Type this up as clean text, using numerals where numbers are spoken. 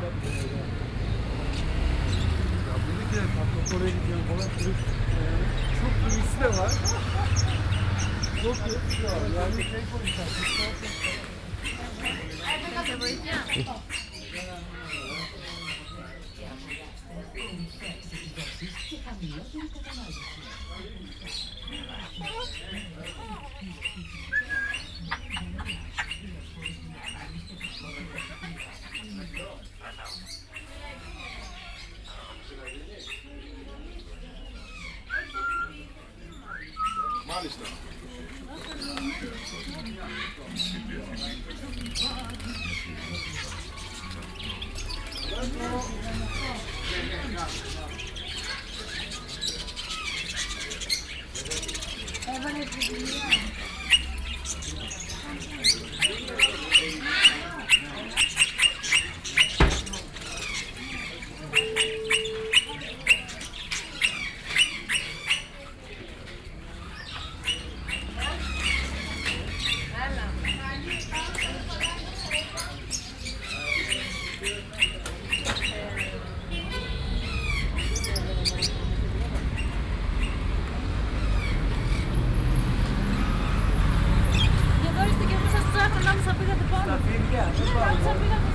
Bir de oraya gidiyorum falan. Çok turist de var. Çok turist de var. Yani şey konuşacağız. Μάλιστα. Έβαλε τη δουλειά. Τα φίδια, δεν πάω.